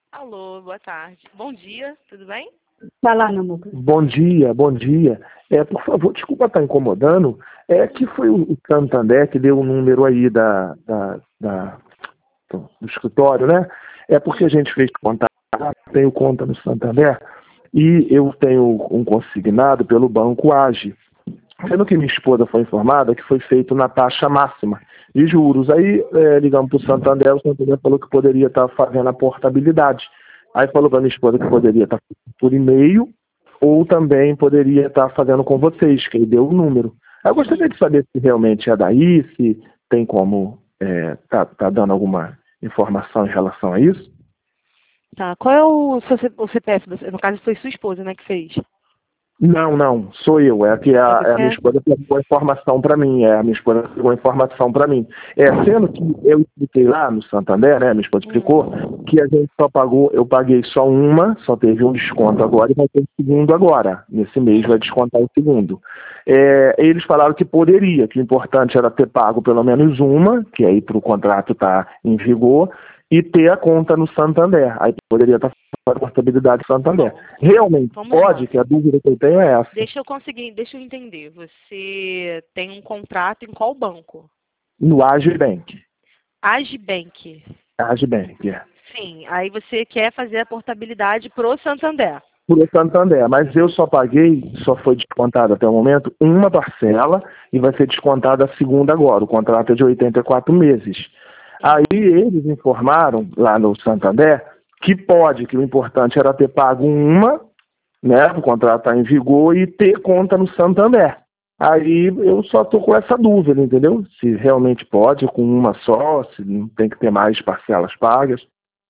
Alô, boa tarde. Bom dia, tudo bem? Vai lá, meu amor. Bom dia, bom dia. Por favor, desculpa estar incomodando. É que foi o Santander que deu o número aí do escritório, né? É porque a gente fez conta, tenho conta no Santander e eu tenho um consignado pelo Banco Age. Sendo que minha esposa foi informada que foi feito na taxa máxima de juros. Aí ligamos para o Santander falou que poderia estar fazendo a portabilidade. Aí falou para minha esposa que poderia estar por e-mail ou também poderia estar fazendo com vocês, que ele deu o número. Eu gostaria de saber se realmente é daí, se tem como tá dando alguma informação em relação a isso. Tá, qual é o CPF? No caso, foi sua esposa, né, que fez? Não, sou eu. É que a minha esposa pegou a informação para mim. A minha esposa pegou a informação para mim. Sendo que eu expliquei lá no Santander, né? Minha esposa explicou que a gente só pagou, eu paguei só uma, só teve um desconto agora e vai ter o segundo agora. Nesse mês vai descontar o segundo. Eles falaram que poderia, que o importante era ter pago pelo menos uma, que aí para o contrato estar em vigor, e ter a conta no Santander. Aí poderia estar fazendo a portabilidade do Santander. Realmente pode, que a dúvida que eu tenho é essa. Deixa eu entender. Você tem um contrato em qual banco? No Agibank. Agibank. Agibank, Sim, aí você quer fazer a portabilidade pro Santander. Pro Santander, mas eu só paguei, só foi descontada até o momento, uma parcela e vai ser descontada a segunda agora. O contrato é de 84 meses. Aí eles informaram lá no Santander que pode, que o importante era ter pago uma, né, o contrato está em vigor, e ter conta no Santander. Aí eu só estou com essa dúvida, entendeu? Se realmente pode, com uma só, se não tem que ter mais parcelas pagas.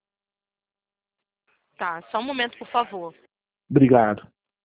Tá, só um momento, por favor. Obrigado.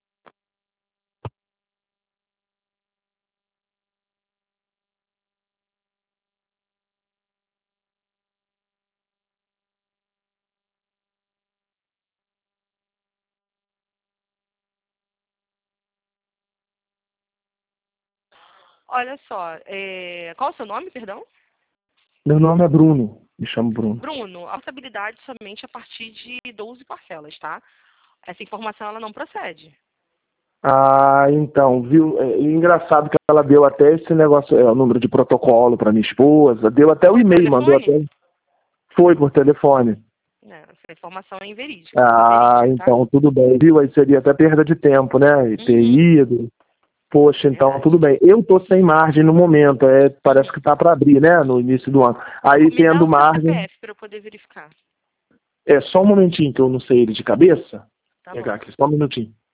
Olha só, qual é o seu nome, perdão? Meu nome é Bruno, me chamo Bruno. Bruno, a portabilidade somente a partir de 12 parcelas, tá? Essa informação ela não procede. Então, viu? Engraçado que ela deu até esse negócio, o número de protocolo para minha esposa, deu até o e-mail, mandou até. Foi por telefone. Essa informação é inverídica. Então tudo bem, viu? Aí seria até perda de tempo, né? E ter ido. Poxa, então tudo bem. Eu tô sem margem no momento, parece que tá para abrir, né? No início do ano. Aí tendo margem. CPF para eu poder verificar. Só um momentinho que eu não sei ele de cabeça. Tá Vou pegar bom. aqui, só um minutinho.